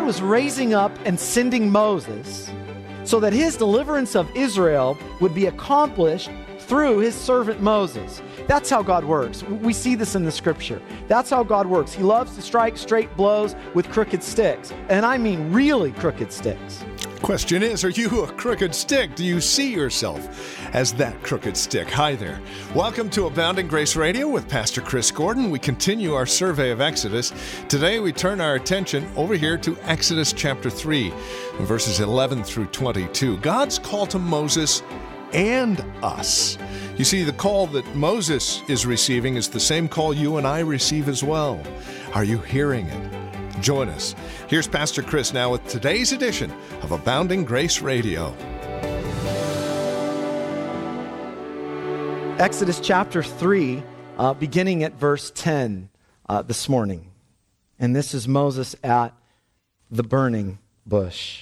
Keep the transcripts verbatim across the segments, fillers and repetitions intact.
was raising up and sending Moses so that his deliverance of Israel would be accomplished through his servant Moses. That's how God works. We see this in the scripture. That's how God works. He loves to strike straight blows with crooked sticks. And I mean really crooked sticks. Question is, are you a crooked stick? Do you see yourself as that crooked stick? Hi there. Welcome to Abounding Grace Radio with Pastor Chris Gordon. We continue our survey of Exodus. Today we turn our attention over here to Exodus chapter three, verses eleven through twenty-two. God's call to Moses and us. You see, the call that Moses is receiving is the same call you and I receive as well. Are you hearing it? Join us. Here's Pastor Chris now with today's edition of Abounding Grace Radio. Exodus chapter three, uh, beginning at verse ten uh, this morning. And this is Moses at the burning bush.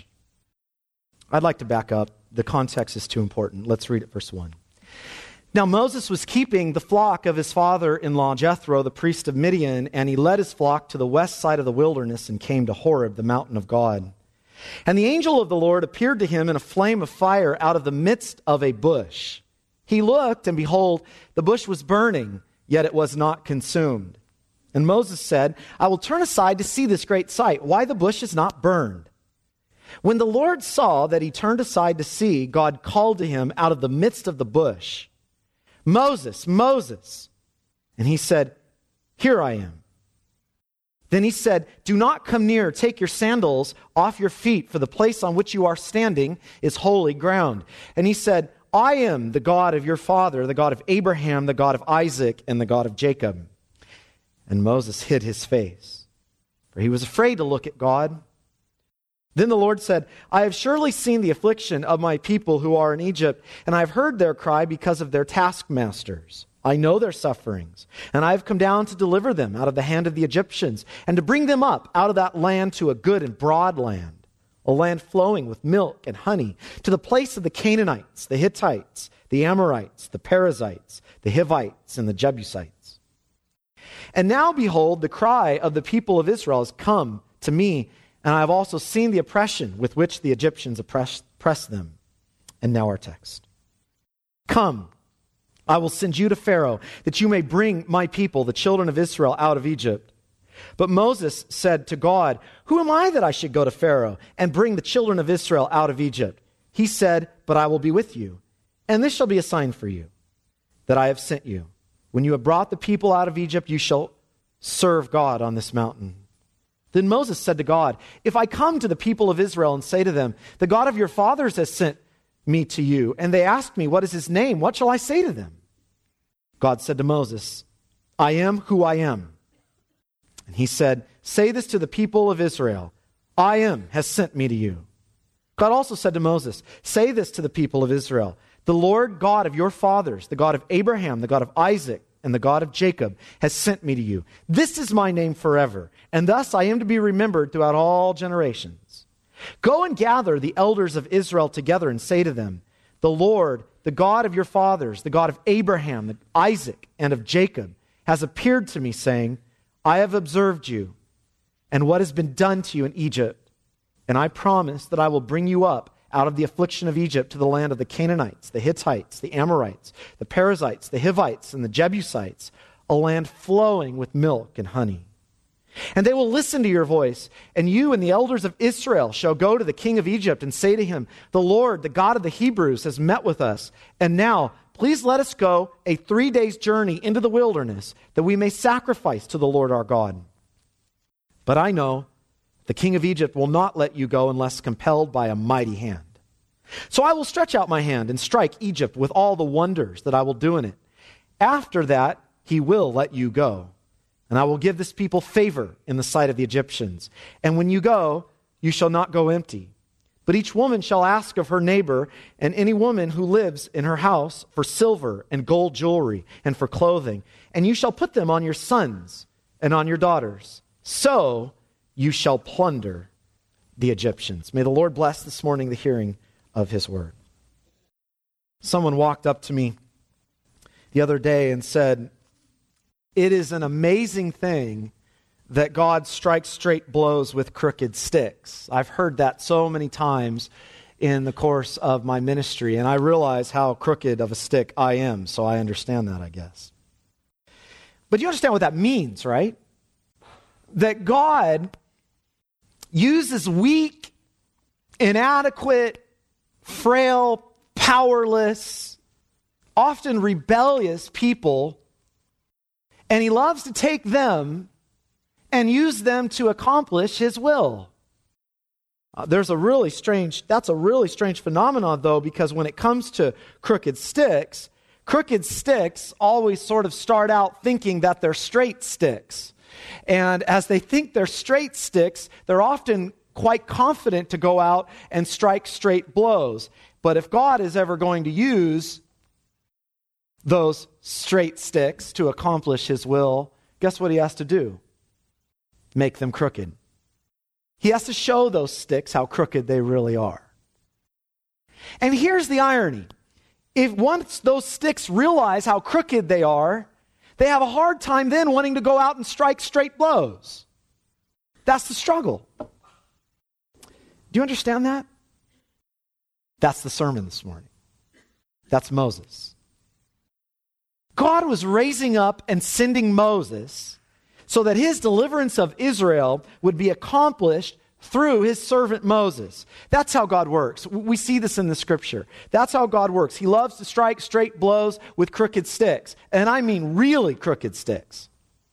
I'd like to back up. The context is too important. Let's read it, verse one. Now Moses was keeping the flock of his father-in-law Jethro, the priest of Midian, and he led his flock to the west side of the wilderness and came to Horeb, the mountain of God. And the angel of the Lord appeared to him in a flame of fire out of the midst of a bush. He looked, and behold, the bush was burning, yet it was not consumed. And Moses said, I will turn aside to see this great sight, why the bush is not burned. When the Lord saw that he turned aside to see, God called to him out of the midst of the bush, Moses, Moses. And he said, Here I am. Then he said, Do not come near. Take your sandals off your feet, for the place on which you are standing is holy ground. And he said, I am the God of your father, the God of Abraham, the God of Isaac, and the God of Jacob. And Moses hid his face, for he was afraid to look at God. Then the Lord said, I have surely seen the affliction of my people who are in Egypt, and I have heard their cry because of their taskmasters. I know their sufferings, and I have come down to deliver them out of the hand of the Egyptians, and to bring them up out of that land to a good and broad land, a land flowing with milk and honey, to the place of the Canaanites, the Hittites, the Amorites, the Perizzites, the Hivites, and the Jebusites. And now behold, the cry of the people of Israel has come to me, and I have also seen the oppression with which the Egyptians oppress, oppress them. And now our text. Come, I will send you to Pharaoh, that you may bring my people, the children of Israel, out of Egypt. But Moses said to God, Who am I that I should go to Pharaoh and bring the children of Israel out of Egypt? He said, But I will be with you, and this shall be a sign for you, that I have sent you. When you have brought the people out of Egypt, you shall serve God on this mountain. Then Moses said to God, If I come to the people of Israel and say to them, The God of your fathers has sent me to you, and they ask me, What is his name? What shall I say to them? God said to Moses, I am who I am. And he said, Say this to the people of Israel, I am has sent me to you. God also said to Moses, Say this to the people of Israel, The Lord God of your fathers, the God of Abraham, the God of Isaac, and the God of Jacob has sent me to you. This is my name forever, and thus I am to be remembered throughout all generations. Go and gather the elders of Israel together and say to them, The Lord, the God of your fathers, the God of Abraham, Isaac, and of Jacob, has appeared to me, saying, I have observed you, and what has been done to you in Egypt, and I promise that I will bring you up out of the affliction of Egypt to the land of the Canaanites, the Hittites, the Amorites, the Perizzites, the Hivites, and the Jebusites, a land flowing with milk and honey. And they will listen to your voice, and you and the elders of Israel shall go to the king of Egypt and say to him, The Lord, the God of the Hebrews, has met with us. And now, please let us go a three days journey into the wilderness, that we may sacrifice to the Lord our God. But I know the king of Egypt will not let you go unless compelled by a mighty hand. So I will stretch out my hand and strike Egypt with all the wonders that I will do in it. After that, he will let you go. And I will give this people favor in the sight of the Egyptians. And when you go, you shall not go empty. But each woman shall ask of her neighbor and any woman who lives in her house for silver and gold jewelry and for clothing. And you shall put them on your sons and on your daughters. So you shall plunder the Egyptians. May the Lord bless this morning the hearing of his word. Someone walked up to me the other day and said, it is an amazing thing that God strikes straight blows with crooked sticks. I've heard that so many times in the course of my ministry, and I realize how crooked of a stick I am, so I understand that, I guess. But you understand what that means, right? That God uses weak, inadequate, frail, powerless, often rebellious people, and he loves to take them and use them to accomplish his will. Uh, there's a really strange, that's a really strange phenomenon, though, because when it comes to crooked sticks, crooked sticks always sort of start out thinking that they're straight sticks. And as they think they're straight sticks, they're often quite confident to go out and strike straight blows. But if God is ever going to use those straight sticks to accomplish his will, guess what he has to do? Make them crooked. He has to show those sticks how crooked they really are. And here's the irony. If once those sticks realize how crooked they are, they have a hard time then wanting to go out and strike straight blows. That's the struggle. Do you understand that? That's the sermon this morning. That's Moses. God was raising up and sending Moses so that his deliverance of Israel would be accomplished through his servant Moses. That's how God works. We see this in the scripture. That's how God works. He loves to strike straight blows with crooked sticks. And I mean really crooked sticks.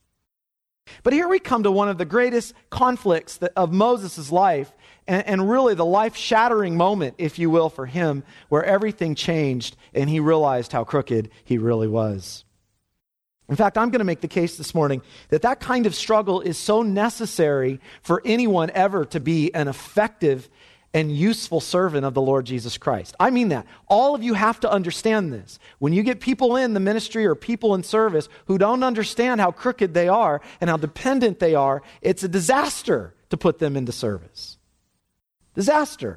But here we come to one of the greatest conflicts that, of Moses' life, and, and really the life-shattering moment, if you will, for him, where everything changed and he realized how crooked he really was. In fact, I'm going to make the case this morning that that kind of struggle is so necessary for anyone ever to be an effective and useful servant of the Lord Jesus Christ. I mean that. All of you have to understand this. When you get people in the ministry or people in service who don't understand how crooked they are and how dependent they are, it's a disaster to put them into service. Disaster.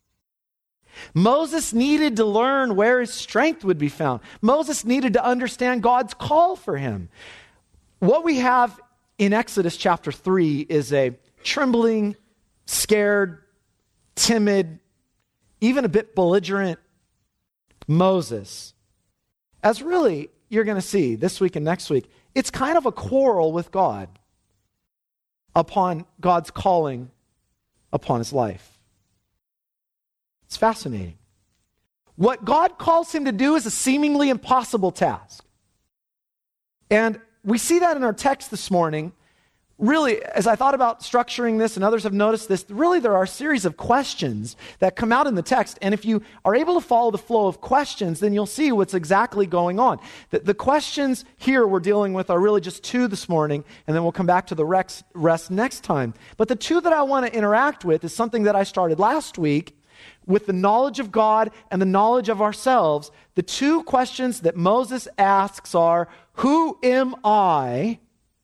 Moses needed to learn where his strength would be found. Moses needed to understand God's call for him. What we have in Exodus chapter three is a trembling, scared, timid, even a bit belligerent Moses. As really, you're going to see this week and next week, it's kind of a quarrel with God upon God's calling upon his life. It's fascinating. What God calls him to do is a seemingly impossible task. And we see that in our text this morning. Really, as I thought about structuring this, and others have noticed this, really there are a series of questions that come out in the text. And if you are able to follow the flow of questions, then you'll see what's exactly going on. The, the questions here we're dealing with are really just two this morning, and then we'll come back to the rest, rest next time. But the two that I want to interact with is something that I started last week, with the knowledge of God and the knowledge of ourselves. The two questions that Moses asks are, who am I?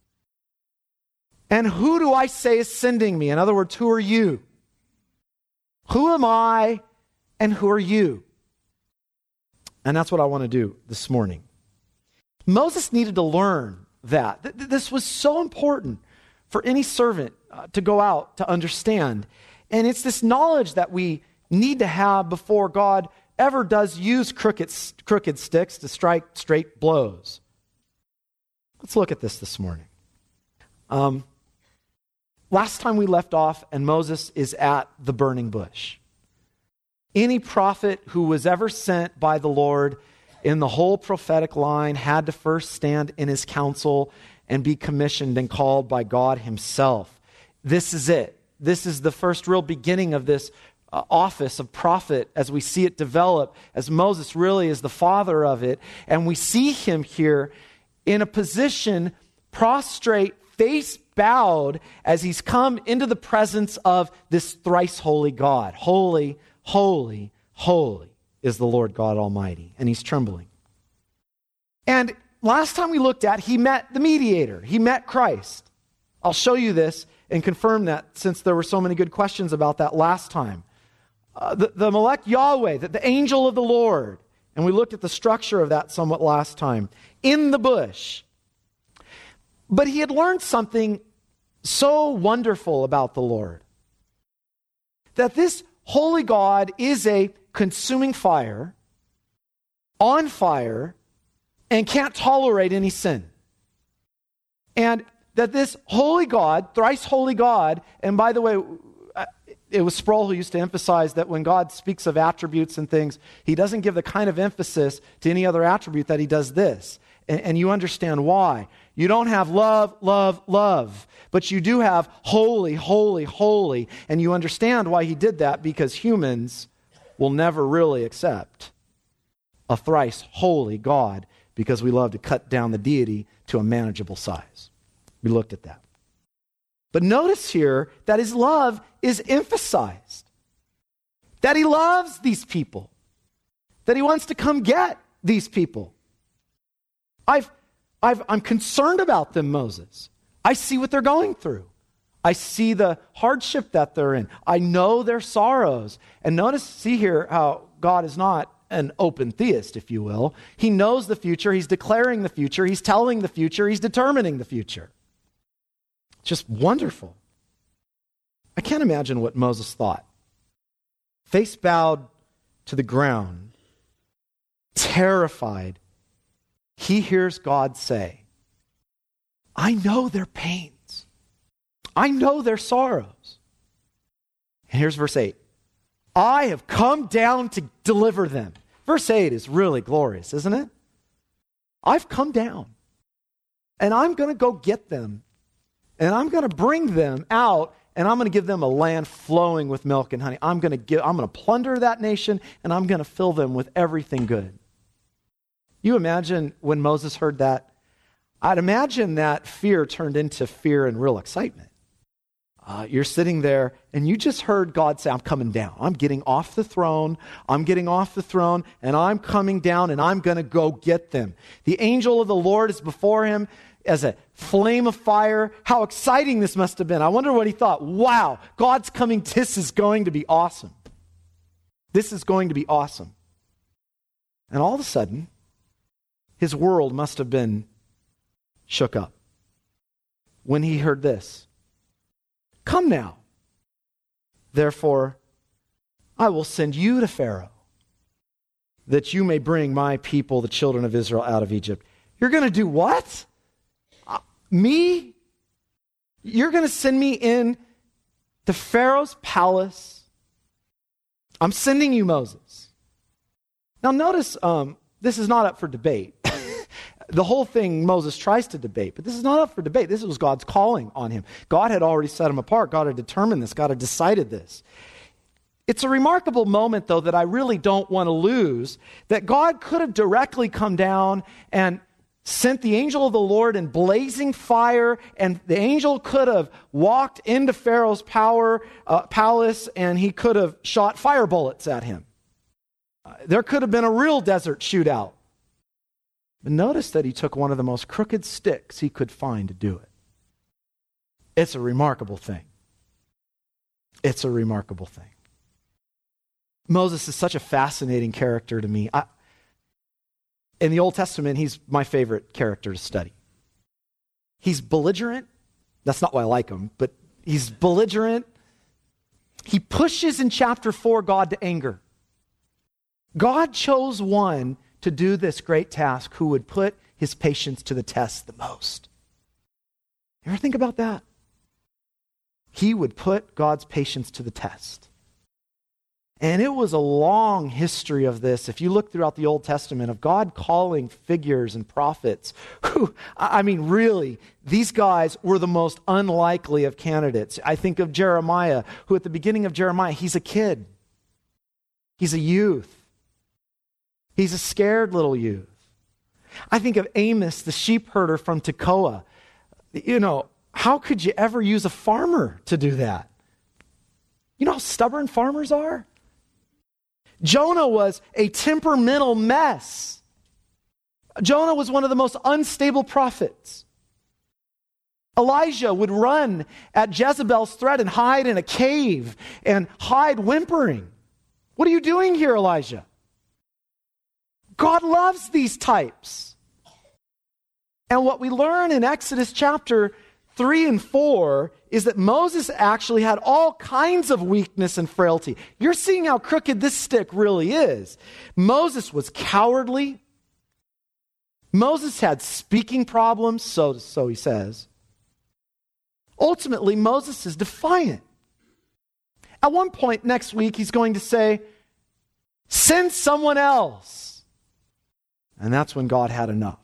And who do I say is sending me? In other words, who are you? Who am I and who are you? And that's what I want to do this morning. Moses needed to learn that. Th- this was so important for any servant uh, to go out to understand. And it's this knowledge that we need to have before God ever does use crooked, crooked sticks to strike straight blows. Let's look at this this morning. Um, last time we left off, and Moses is at the burning bush. Any prophet who was ever sent by the Lord in the whole prophetic line had to first stand in his council and be commissioned and called by God himself. This is it. This is the first real beginning of this Uh, office of prophet as we see it develop, as Moses really is the father of it. And we see him here in a position prostrate, face bowed, as he's come into the presence of this thrice holy God. Holy, holy, holy is the Lord God Almighty. And he's trembling. And last time we looked at, he met the mediator. He met Christ. I'll show you this and confirm that, since there were so many good questions about that last time. Uh, the, the Melech Yahweh, the, the angel of the Lord. And we looked at the structure of that somewhat last time. In the bush. But he had learned something so wonderful about the Lord? That this holy God is a consuming fire, on fire, and can't tolerate any sin. And that this holy God, thrice holy God, and by the way, it was Sproul who used to emphasize that when God speaks of attributes and things, he doesn't give the kind of emphasis to any other attribute that he does this. And, and you understand why. You don't have love, love, love, but you do have holy, holy, holy. And you understand why he did that, because humans will never really accept a thrice holy God, because we love to cut down the deity to a manageable size. We looked at that. But notice here that his love is emphasized. That he loves these people. That he wants to come get these people. I've, I've, I'm concerned about them, Moses. I see what they're going through. I see the hardship that they're in. I know their sorrows. And notice, see here how God is not an open theist, if you will. He knows the future. He's declaring the future. He's telling the future. He's determining the future. Just wonderful. I can't imagine what Moses thought. Face bowed to the ground, terrified, he hears God say, I know their pains. I know their sorrows. And here's verse eight. I have come down to deliver them. Verse eight is really glorious, isn't it? I've come down, and I'm going to go get them. And I'm going to bring them out, and I'm going to give them a land flowing with milk and honey. I'm going to give, I'm going to plunder that nation, and I'm going to fill them with everything good. You imagine when Moses heard that? I'd imagine that fear turned into fear and real excitement. Uh, you're sitting there, and you just heard God say, I'm coming down. I'm getting off the throne. I'm getting off the throne, and I'm coming down, and I'm going to go get them. The angel of the Lord is before him as a flame of fire. How exciting this must have been. I wonder what he thought. Wow, God's coming. This is going to be awesome. This is going to be awesome. And all of a sudden, his world must have been shook up when he heard this. Come now. Therefore, I will send you to Pharaoh, that you may bring my people, the children of Israel, out of Egypt. You're going to do what? Uh, me? You're going to send me in to Pharaoh's palace? I'm sending you, Moses. Now notice, um, this is not up for debate. The whole thing Moses tries to debate, but this is not up for debate. This was God's calling on him. God had already set him apart. God had determined this. God had decided this. It's a remarkable moment, though, that I really don't want to lose, that God could have directly come down and sent the angel of the Lord in blazing fire, and the angel could have walked into Pharaoh's power, uh, palace, and he could have shot fire bullets at him. Uh, there could have been a real desert shootout. But notice that he took one of the most crooked sticks he could find to do it. It's a remarkable thing. It's a remarkable thing. Moses is such a fascinating character to me. I, in the Old Testament, he's my favorite character to study. He's belligerent. That's not why I like him, but he's belligerent. He pushes in chapter four God to anger. God chose one to do this great task who would put his patience to the test the most. You ever think about that? He would put God's patience to the test. And it was a long history of this. If you look throughout the Old Testament, of God calling figures and prophets who, I mean, really, these guys were the most unlikely of candidates. I think of Jeremiah, who at the beginning of Jeremiah, he's a kid. He's a youth. He's a scared little youth. I think of Amos, the sheep herder from Tekoa. You know, how could you ever use a farmer to do that? You know how stubborn farmers are? Jonah was a temperamental mess. Jonah was one of the most unstable prophets. Elijah would run at Jezebel's threat and hide in a cave and hide whimpering. What are you doing here, Elijah? God loves these types. And what we learn in Exodus chapter three and four is that Moses actually had all kinds of weakness and frailty. You're seeing how crooked this stick really is. Moses was cowardly. Moses had speaking problems, so, so he says. Ultimately, Moses is defiant. At one point next week, he's going to say, send someone else. And that's when God had enough.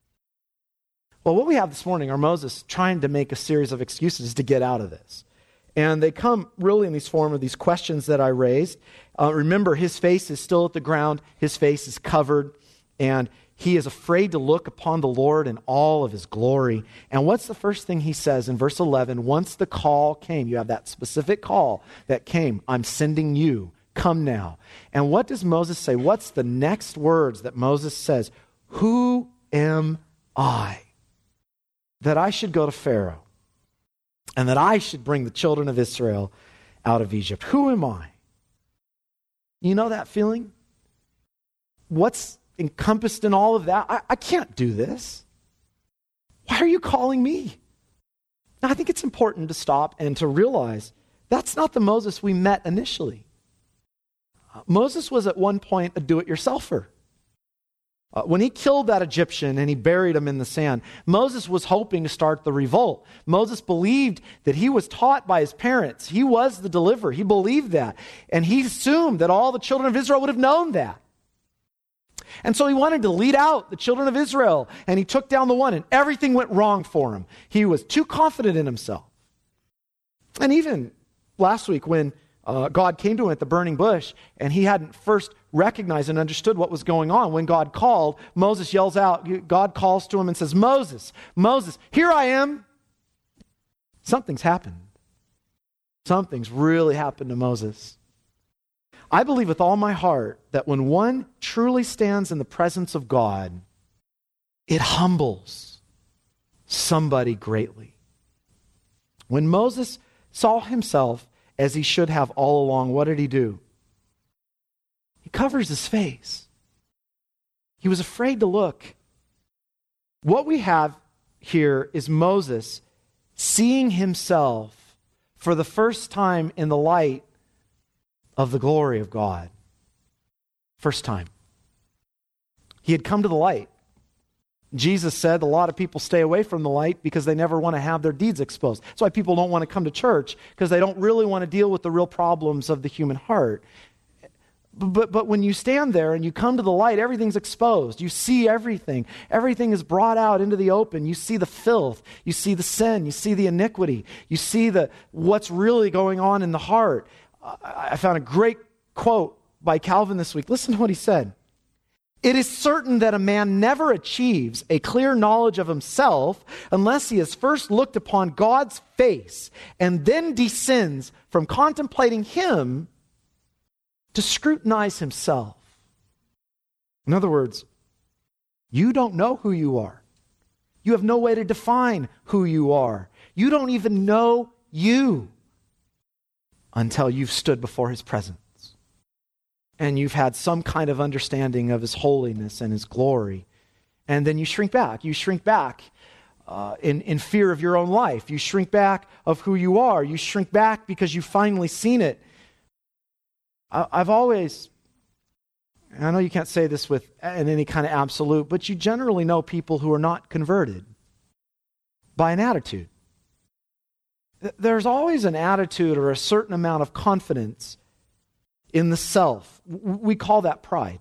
Well, what we have this morning are Moses trying to make a series of excuses to get out of this. And they come really in these form of these questions that I raised. Uh, remember, his face is still at the ground. His face is covered. And he is afraid to look upon the Lord in all of his glory. And what's the first thing he says in verse eleven? Once the call came, you have that specific call that came. I'm sending you. Come now. And what does Moses say? What's the next words that Moses says? Who am I that I should go to Pharaoh and that I should bring the children of Israel out of Egypt? Who am I? You know that feeling? What's encompassed in all of that? I, I can't do this. Why are you calling me? Now, I think it's important to stop and to realize that's not the Moses we met initially. Uh, Moses was at one point a do-it-yourselfer. Uh, when he killed that Egyptian and he buried him in the sand, Moses was hoping to start the revolt. Moses believed that he was taught by his parents. He was the deliverer. He believed that. And he assumed that all the children of Israel would have known that. And so he wanted to lead out the children of Israel, and he took down the one, and everything went wrong for him. He was too confident in himself. And even last week when uh, God came to him at the burning bush, and he hadn't first recognized and understood what was going on, when God called, Moses yells out, God calls to him and says, Moses, Moses, here I am. Something's happened. Something's really happened to Moses. I believe with all my heart that when one truly stands in the presence of God, it humbles somebody greatly. When Moses saw himself as he should have all along, what did he do? He covers his face. He was afraid to look. What we have here is Moses seeing himself for the first time in the light of the glory of God. First time. He had come to the light. Jesus said a lot of people stay away from the light because they never want to have their deeds exposed. That's why people don't want to come to church, because they don't really want to deal with the real problems of the human heart. But, but when you stand there and you come to the light, everything's exposed. You see everything. Everything is brought out into the open. You see the filth. You see the sin. You see the iniquity. You see the what's really going on in the heart. I found a great quote by Calvin this week. Listen to what he said. It is certain that a man never achieves a clear knowledge of himself unless he has first looked upon God's face and then descends from contemplating him to scrutinize himself. In other words, you don't know who you are. You have no way to define who you are. You don't even know you until you've stood before his presence and you've had some kind of understanding of his holiness and his glory. And then you shrink back. You shrink back uh, in, in fear of your own life. You shrink back of who you are. You shrink back because you've finally seen it. I, I've always, I know you can't say this with in any kind of absolute, but you generally know people who are not converted by an attitude. There's always an attitude or a certain amount of confidence in the self. We call that pride.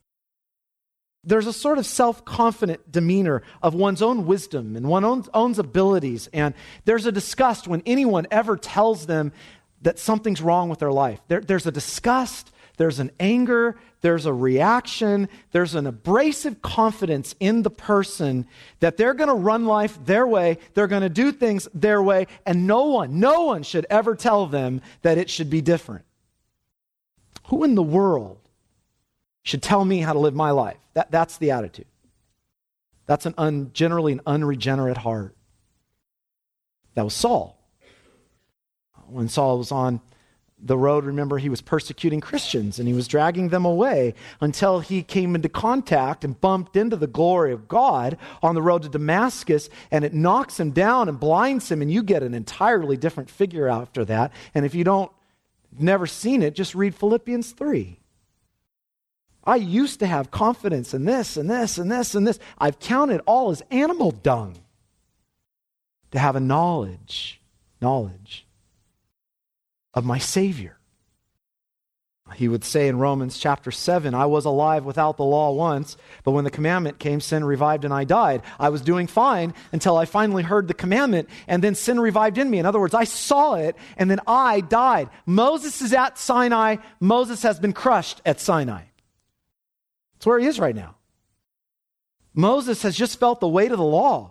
There's a sort of self-confident demeanor of one's own wisdom and one's own abilities. And there's a disgust when anyone ever tells them that something's wrong with their life. There, there's a disgust, there's an anger, there's a reaction, there's an abrasive confidence in the person that they're going to run life their way, they're going to do things their way, and no one, no one should ever tell them that it should be different. Who in the world should tell me how to live my life? That, that's the attitude. That's an un, generally an unregenerate heart. That was Saul. When Saul was on the road, remember, he was persecuting Christians and he was dragging them away until he came into contact and bumped into the glory of God on the road to Damascus, and it knocks him down and blinds him, and you get an entirely different figure after that. And if you don't, never seen it, just read Philippians three. I used to have confidence in this and this and this and this. I've counted all as animal dung to have a knowledge, knowledge of my Savior. He would say in Romans chapter seven, I was alive without the law once, but when the commandment came, sin revived and I died. I was doing fine until I finally heard the commandment, and then sin revived in me. In other words, I saw it, and then I died. Moses is at Sinai. Moses has been crushed at Sinai. That's where he is right now. Moses has just felt the weight of the law.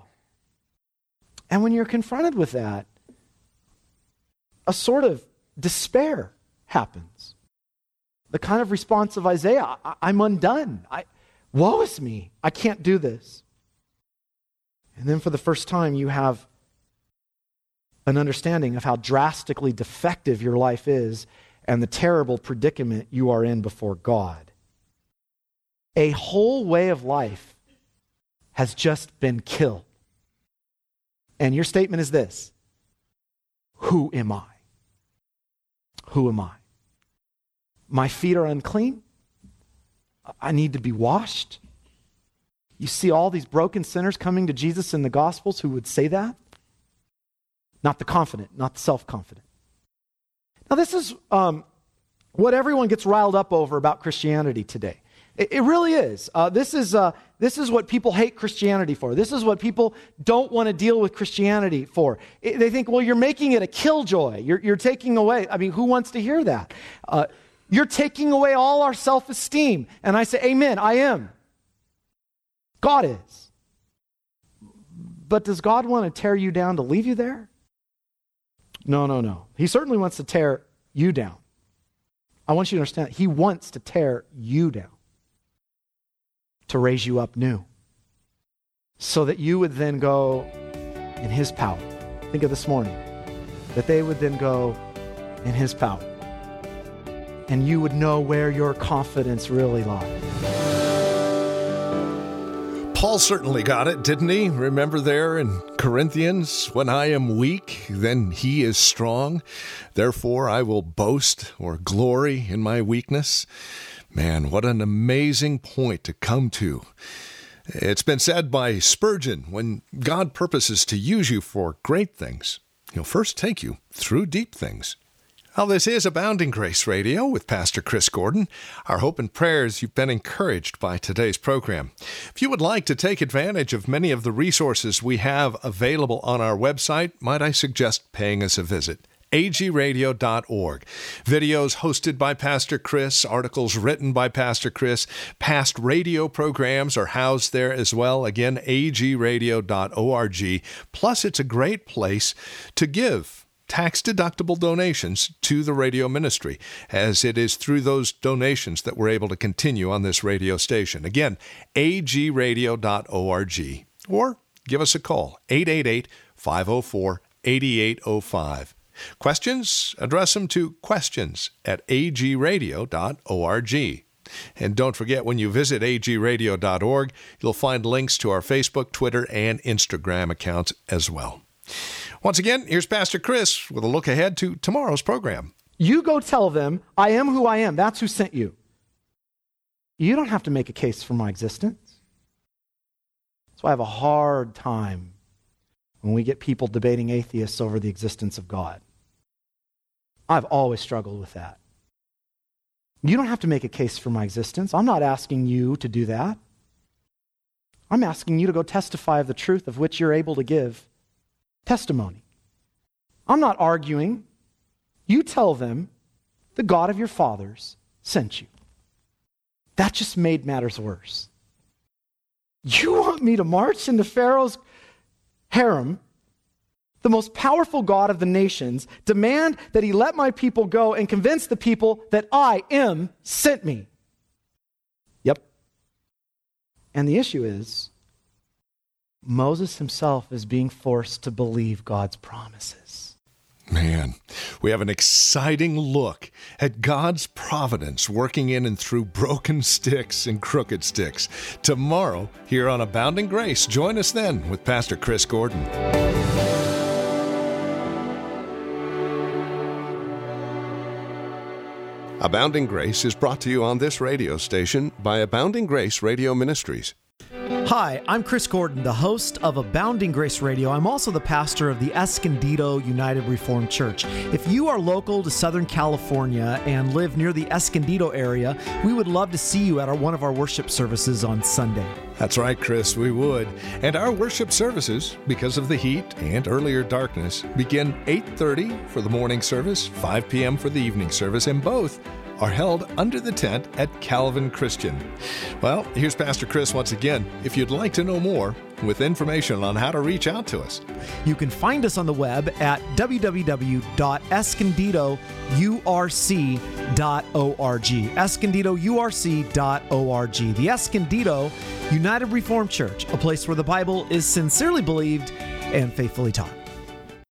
And when you're confronted with that, a sort of despair happens. The kind of response of Isaiah, I- I'm undone. I, woe is me. I can't do this. And then for the first time, you have an understanding of how drastically defective your life is and the terrible predicament you are in before God. A whole way of life has just been killed. And your statement is this: who am I? Who am I? My feet are unclean. I need to be washed. You see all these broken sinners coming to Jesus in the Gospels who would say that. Not the confident, not the self-confident. Now this is um, what everyone gets riled up over about Christianity today. It, it really is. Uh, this is uh, this is what people hate Christianity for. This is what people don't want to deal with Christianity for. It, they think, well, you're making it a killjoy. You're, you're taking away. I mean, who wants to hear that? Uh, you're taking away all our self-esteem. And I say, amen, I am. God is. But does God want to tear you down to leave you there? No, no, no. He certainly wants to tear you down. I want you to understand, he wants to tear you down, to raise you up new, so that you would then go in his power. Think of this morning, that they would then go in his power, and you would know where your confidence really lies. Paul certainly got it, didn't he? Remember there in Corinthians, when I am weak, then he is strong. Therefore, I will boast or glory in my weakness. Man, what an amazing point to come to. It's been said by Spurgeon, when God purposes to use you for great things, he'll first take you through deep things. Well, this is Abounding Grace Radio with Pastor Chris Gordon. Our hope and prayers you've been encouraged by today's program. If you would like to take advantage of many of the resources we have available on our website, might I suggest paying us a visit. a g radio dot org. Videos hosted by Pastor Chris, articles written by Pastor Chris, past radio programs are housed there as well. Again, a g radio dot org. Plus, it's a great place to give tax-deductible donations to the radio ministry, as it is through those donations that we're able to continue on this radio station. Again, a g radio dot org. Or give us a call, eight eight eight, five oh four, eight eight oh five. Questions? Address them to questions at a g radio dot org. And don't forget, when you visit a g radio dot org, you'll find links to our Facebook, Twitter, and Instagram accounts as well. Once again, here's Pastor Chris with a look ahead to tomorrow's program. You go tell them, I am who I am. That's who sent you. You don't have to make a case for my existence. That's why I have a hard time when we get people debating atheists over the existence of God. I've always struggled with that. You don't have to make a case for my existence. I'm not asking you to do that. I'm asking you to go testify of the truth of which you're able to give testimony. I'm not arguing. You tell them the God of your fathers sent you. That just made matters worse. You want me to march into Pharaoh's harem, the most powerful God of the nations, demand that he let my people go and convince the people that I am sent me? Yep. And the issue is, Moses himself is being forced to believe God's promises. Man, we have an exciting look at God's providence working in and through broken sticks and crooked sticks. Tomorrow, here on Abounding Grace, join us then with Pastor Chris Gordon. Abounding Grace is brought to you on this radio station by Abounding Grace Radio Ministries. Hi, I'm Chris Gordon, the host of Abounding Grace Radio. I'm also the pastor of the Escondido United Reformed Church. If you are local to Southern California and live near the Escondido area, we would love to see you at our, one of our worship services on Sunday. That's right, Chris, we would. And our worship services, because of the heat and earlier darkness, begin eight thirty for the morning service, five p.m. for the evening service, and both are held under the tent at Calvin Christian. Well, here's Pastor Chris once again. If you'd like to know more, with information on how to reach out to us, you can find us on the web at w w w dot escondido u r c dot org. escondido u r c dot org. The Escondido United Reformed Church, a place where the Bible is sincerely believed and faithfully taught.